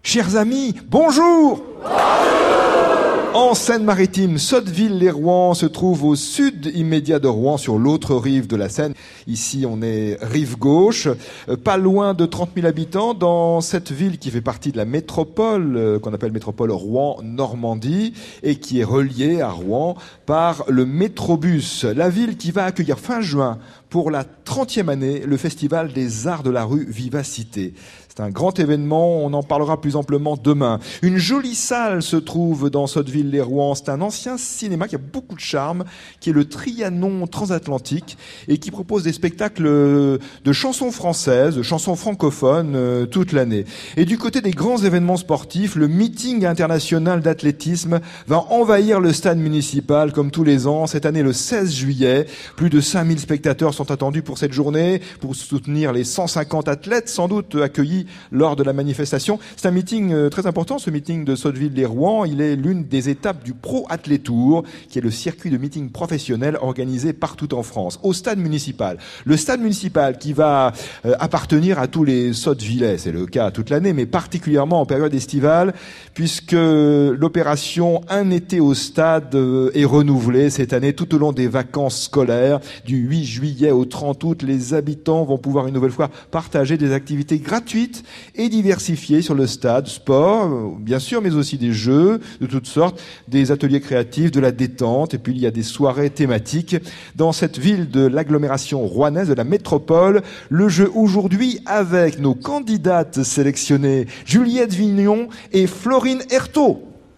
Chers amis, bonjour. En Seine-Maritime, Sotteville-lès-Rouen se trouve au sud immédiat de Rouen, sur l'autre rive de la Seine. Ici, on est rive gauche, pas loin de 30 000 habitants, dans cette ville qui fait partie de la métropole, qu'on appelle métropole Rouen-Normandie, et qui est reliée à Rouen par le Métrobus. La ville qui va accueillir fin juin, pour la 30e année, le Festival des Arts de la rue Vivacité. C'est un grand événement, on en parlera plus amplement demain. Une jolie salle se trouve dans Sotteville-lès-Rouen. C'est un ancien cinéma qui a beaucoup de charme, qui est le Trianon Transatlantique et qui propose des spectacles de chansons françaises, de chansons francophones toute l'année. Et du côté des grands événements sportifs, le meeting international d'athlétisme va envahir le stade municipal comme tous les ans. Cette année, le 16 juillet, plus de 5000 spectateurs sont attendus pour cette journée, pour soutenir les 150 athlètes sans doute accueillis lors de la manifestation. C'est un meeting très important, ce meeting de Sotteville-lès-Rouen. Il est l'une des étapes du Pro Athlé Tour, qui est le circuit de meeting professionnel organisé partout en France, au stade municipal. Le stade municipal qui va appartenir à tous les Sottevillais, c'est le cas toute l'année, mais particulièrement en période estivale, puisque l'opération Un été au stade est renouvelée cette année tout au long des vacances scolaires. Du 8 juillet au 30 août, les habitants vont pouvoir une nouvelle fois partager des activités gratuites et diversifiées sur le stade, sport, bien sûr, mais aussi des jeux de toutes sortes, des ateliers créatifs, de la détente, et puis il y a des soirées thématiques. Dans cette ville de l'agglomération rouennaise, de la métropole, le jeu aujourd'hui avec nos candidates sélectionnées, Juliette Vignon et Florine Erthaud.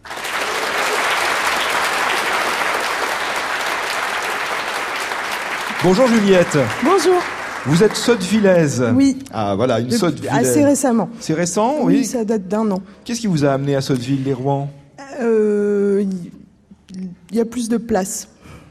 Bonjour Juliette. Bonjour. Vous êtes Sottevillaise. Oui. Ah voilà, une Sottevillaise. Assez récemment. C'est récent, oui. Oui, ça date d'un an. Qu'est-ce qui vous a amené à Sotteville-lès-Rouen ? Il y a plus de place.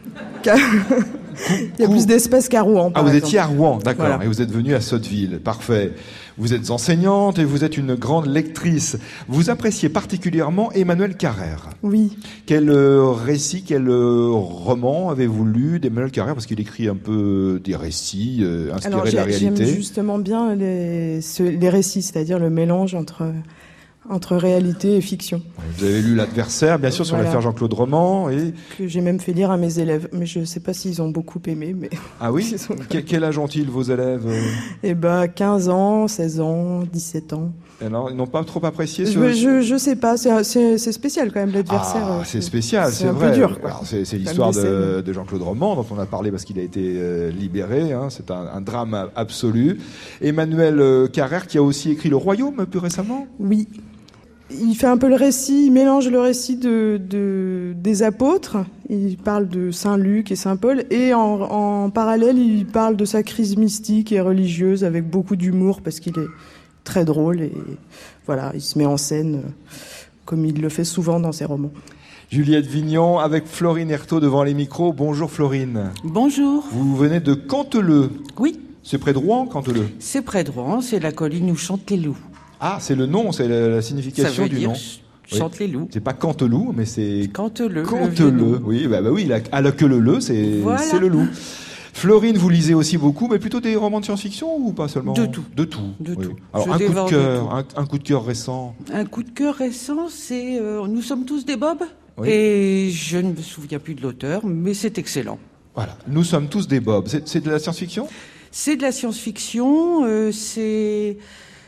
Il y a plus d'espace qu'à Rouen. Ah, vous exemple. étiez à Rouen, d'accord. Voilà. Et vous êtes venu à Sotteville, parfait. Vous êtes enseignante et vous êtes une grande lectrice. Vous appréciez particulièrement Emmanuel Carrère. Oui. Quel récit, quel roman avez-vous lu d'Emmanuel Carrère ? Parce qu'il écrit un peu des récits inspirés de la réalité. J'aime justement bien les récits, c'est-à-dire le mélange entre réalité et fiction. Vous avez lu L'Adversaire, bien sûr, sur l'affaire Jean-Claude Roman. Et... que j'ai même fait lire à mes élèves. Mais je ne sais pas s'ils ont beaucoup aimé. Mais... Ah oui ? Quel âge ont-ils, vos élèves ? 15 ans, 16 ans, 17 ans. Alors, ils n'ont pas trop apprécié Je sais pas, c'est spécial quand même, L'Adversaire. Ah, c'est spécial, c'est vrai. C'est un peu dur, quoi. Alors, c'est l'histoire de Jean-Claude Roman, dont on a parlé parce qu'il a été libéré. Hein. C'est un drame absolu. Emmanuel Carrère, qui a aussi écrit Le Royaume, plus récemment. Oui. Il fait un peu le récit, il mélange le récit des apôtres. Il parle de Saint Luc et Saint Paul. Et en parallèle, il parle de sa crise mystique et religieuse avec beaucoup d'humour parce qu'il est très drôle. Et voilà, il se met en scène comme il le fait souvent dans ses romans. Juliette Vignon avec Florine Erthaud devant les micros. Bonjour Florine. Bonjour. Vous venez de Canteleu. Oui. C'est près de Rouen, Canteleu. C'est près de Rouen, c'est la colline où chantent les loups. Ah, c'est le nom, c'est la signification du nom. Chante les loups. C'est pas Canteloup, mais c'est Canteleu. Canteleu. Oui, bah oui, à la queue le c'est le loup. Florine, vous lisez aussi beaucoup, mais plutôt des romans de science-fiction ou pas seulement ? De tout. De tout. De tout. Alors un coup de cœur, un coup de cœur récent. Un coup de cœur récent, c'est Nous sommes tous des Bobs. Oui. Et je ne me souviens plus de l'auteur, mais c'est excellent. Voilà, Nous sommes tous des Bobs. C'est de la science-fiction ? C'est de la science-fiction. C'est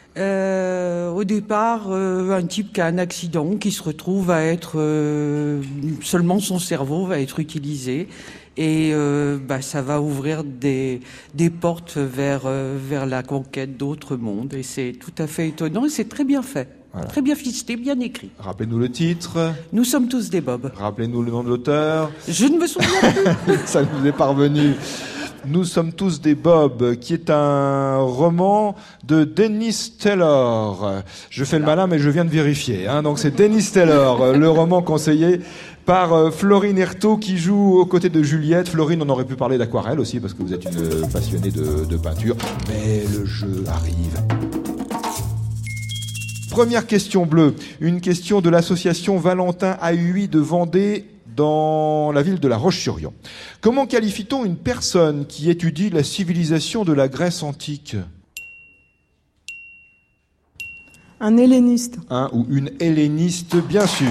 au départ un type qui a un accident, qui se retrouve à être seulement son cerveau va être utilisé. Et ça va ouvrir des portes vers la conquête d'autres mondes. Et c'est tout à fait étonnant et c'est très bien fait. Voilà. Très bien ficelé, bien écrit. Rappelez-nous le titre. Nous sommes tous des Bobs. Rappelez-nous le nom de l'auteur. Je ne me souviens plus. Ça nous est parvenu. Nous sommes tous des Bobs, qui est un roman de Dennis Taylor. Je fais le malin, mais je viens de vérifier. Hein. Donc c'est Dennis Taylor, le roman conseillé par Florine Erthaud, qui joue aux côtés de Juliette. Florine, on aurait pu parler d'aquarelle aussi, parce que vous êtes une passionnée de peinture. Mais le jeu arrive. Première question bleue. Une question de l'association Valentin AUI de Vendée, dans la ville de La Roche-sur-Yon. Comment qualifie-t-on une personne qui étudie la civilisation de la Grèce antique ? Un helléniste. Un ou une helléniste, bien sûr.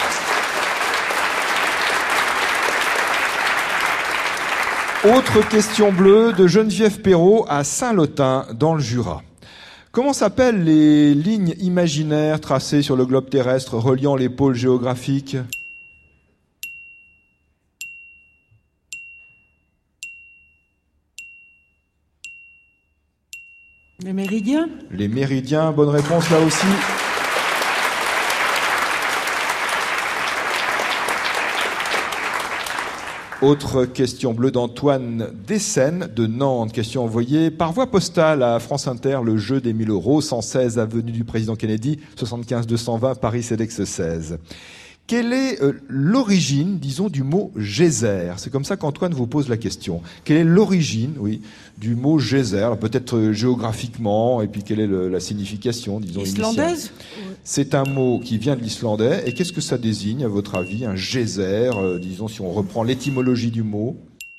Autre question bleue de Geneviève Perrault à Saint-Lothin, dans le Jura. Comment s'appellent les lignes imaginaires tracées sur le globe terrestre reliant les pôles géographiques ? Les méridiens ? Les méridiens, bonne réponse là aussi. Autre question bleue d'Antoine Dessène de Nantes. Question envoyée par voie postale à France Inter, le jeu des 1000 €, 116 avenue du Président Kennedy, 75 220 Paris CEDEX 16. Quelle est l'origine, disons, du mot geyser ? C'est comme ça qu'Antoine vous pose la question. Quelle est l'origine, oui, du mot geyser ? Peut-être géographiquement, et puis quelle est la signification, disons, islandaise ? C'est un mot qui vient de l'islandais. Et qu'est-ce que ça désigne, à votre avis, un geyser, disons, si on reprend l'étymologie du mot ?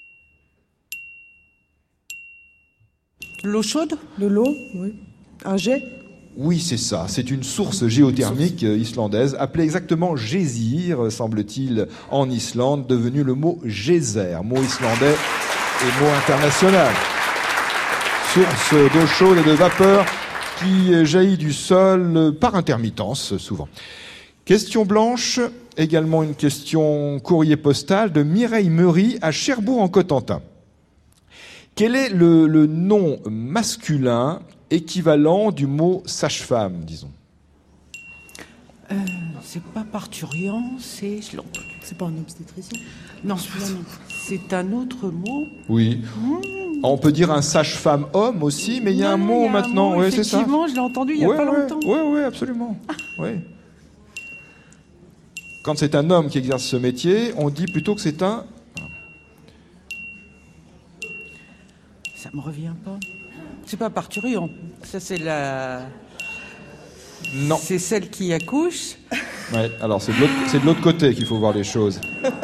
L'eau chaude ? De l'eau, oui. Un jet ? Oui, c'est ça. C'est une source géothermique islandaise, appelée exactement geysir, semble-t-il, en Islande, devenu le mot geyser, mot islandais et mot international. Source d'eau chaude et de vapeur qui jaillit du sol par intermittence, souvent. Question blanche, également une question courrier postal de Mireille Meury à Cherbourg-en-Cotentin. Quel est le nom masculin équivalent du mot sage-femme, disons? C'est pas parturiant, c'est... C'est pas un obstétricien? Non, c'est un autre mot. Oui. On peut dire un sage-femme homme aussi, mais il y a un mot maintenant. Oui, c'est ça. Effectivement, je l'ai entendu il y a pas longtemps. Oui, absolument. Oui. Quand c'est un homme qui exerce ce métier, on dit plutôt que c'est un... Ça me revient pas. C'est pas parturiant. Ça, c'est la... Non. C'est celle qui accouche. Ouais, alors c'est de l'autre côté qu'il faut voir les choses.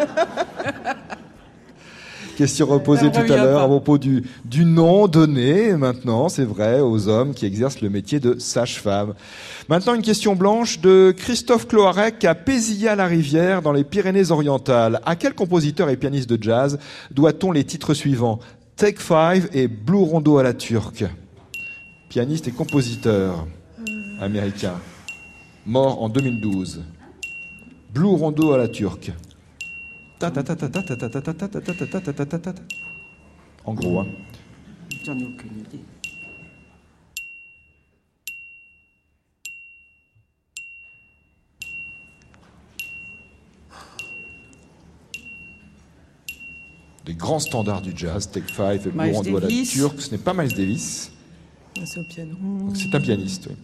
Question reposée tout à l'heure à propos du nom donné maintenant, c'est vrai, aux hommes qui exercent le métier de sage-femme. Maintenant, une question blanche de Christophe Cloarec à Pézilla-la-Rivière dans les Pyrénées-Orientales. À quel compositeur et pianiste de jazz doit-on les titres suivants ? Take Five et Blue Rondo à la turque. Pianiste et compositeur américain, mort en 2012. Blue Rondo à la turque. En gros, hein. J'en ai aucune idée. Des grands standards du jazz, Take Five et Blue Rondo à la turque. Ce n'est pas Miles Davis. C'est au piano. C'est un pianiste, oui.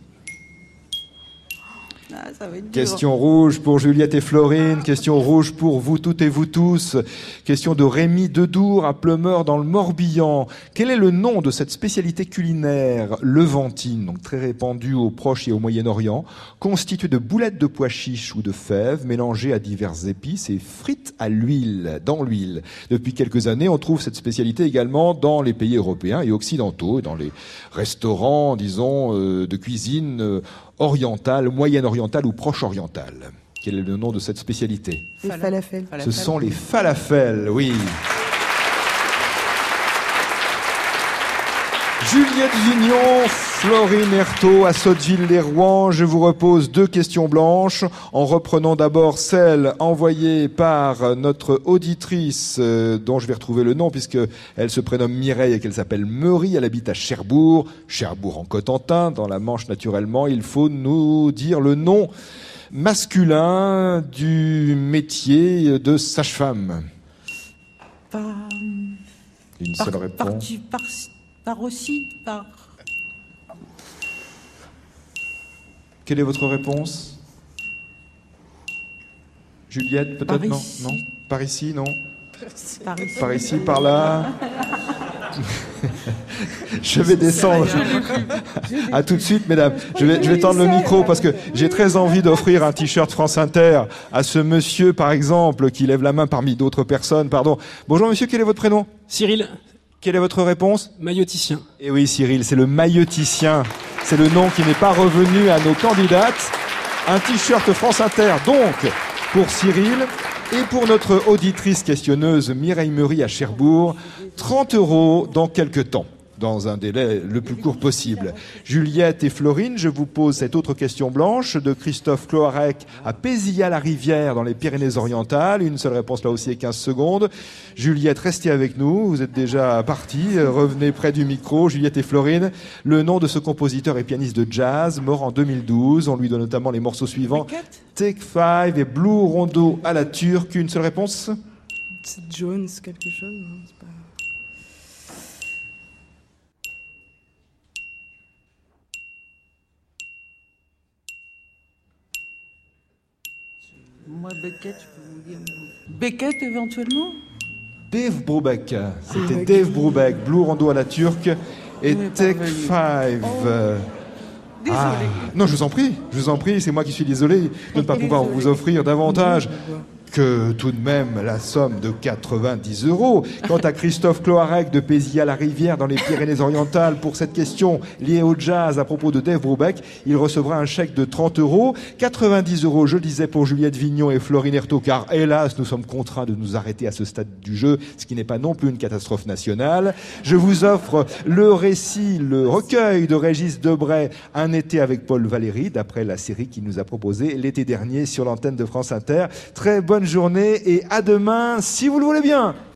Ah, ça va être dur. Question rouge pour Juliette et Florine, question rouge pour vous toutes et vous tous. Question de Rémi Dedour à Pleumeur dans le Morbihan. Quel est le nom de cette spécialité culinaire levantine, donc très répandue au Proche et au Moyen-Orient, constituée de boulettes de pois chiches ou de fèves mélangées à diverses épices et frites à l'huile, dans l'huile. Depuis quelques années, on trouve cette spécialité également dans les pays européens et occidentaux, dans les restaurants, disons, de cuisine orientale, moyenne-orientale ou proche-orientale. Quel est le nom de cette spécialité? Les falafels. Ce sont les falafels, oui. Juliette Vignon, Florine Erthaud à Sotteville-les-Rouen. Je vous repose 2 questions blanches en reprenant d'abord celle envoyée par notre auditrice dont je vais retrouver le nom puisque elle se prénomme Mireille et qu'elle s'appelle Meury. Elle habite à Cherbourg, Cherbourg-en-Cotentin, dans la Manche naturellement. Il faut nous dire le nom masculin du métier de sage-femme. Une seule réponse. Quelle est votre réponse? Juliette, peut-être? Non, non. Par ici, non. Par ici, par là. Je vais descendre. À tout de suite, mesdames. Je vais tendre le micro parce que j'ai très envie d'offrir un t-shirt France Inter à ce monsieur, par exemple, qui lève la main parmi d'autres personnes. Pardon. Bonjour, monsieur. Quel est votre prénom? Cyril. Quelle est votre réponse? Mailloticien. Eh oui, Cyril, c'est le mailloticien. C'est le nom qui n'est pas revenu à nos candidates. Un t-shirt France Inter, donc, pour Cyril. Et pour notre auditrice questionneuse Mireille Meury à Cherbourg, 30 € dans quelques temps, dans un délai le plus court possible. Juliette et Florine, je vous pose cette autre question blanche de Christophe Cloarec à Pézilla-la-Rivière dans les Pyrénées-Orientales. Une seule réponse là aussi et 15 secondes. Juliette, restez avec nous. Vous êtes déjà partis. Revenez près du micro. Juliette et Florine. Le nom de ce compositeur et pianiste de jazz, mort en 2012. On lui donne notamment les morceaux suivants. Take Five et Blue Rondo à la turque. Une seule réponse? C'est Jones, quelque chose, non, c'est pas... Moi, Beckett, je peux vous dire. Beckett, éventuellement? Dave Brubeck. C'était Dave Brubeck. Blue Rondo à la turque et Take Five. Désolé. Non, je vous en prie, c'est moi qui suis désolé de ne pas pouvoir vous offrir davantage que tout de même la somme de 90 €. Quant à Christophe Cloarec de Pézilla-la-Rivière dans les Pyrénées-Orientales pour cette question liée au jazz à propos de Dave Brubeck, il recevra un chèque de 30 €. 90 €, je le disais, pour Juliette Vignon et Florine Ertaud, car hélas, nous sommes contraints de nous arrêter à ce stade du jeu, ce qui n'est pas non plus une catastrophe nationale. Je vous offre le récit, le recueil de Régis Debray, Un été avec Paul Valéry, d'après la série qu'il nous a proposée l'été dernier sur l'antenne de France Inter. Très bonne journée et à demain, si vous le voulez bien.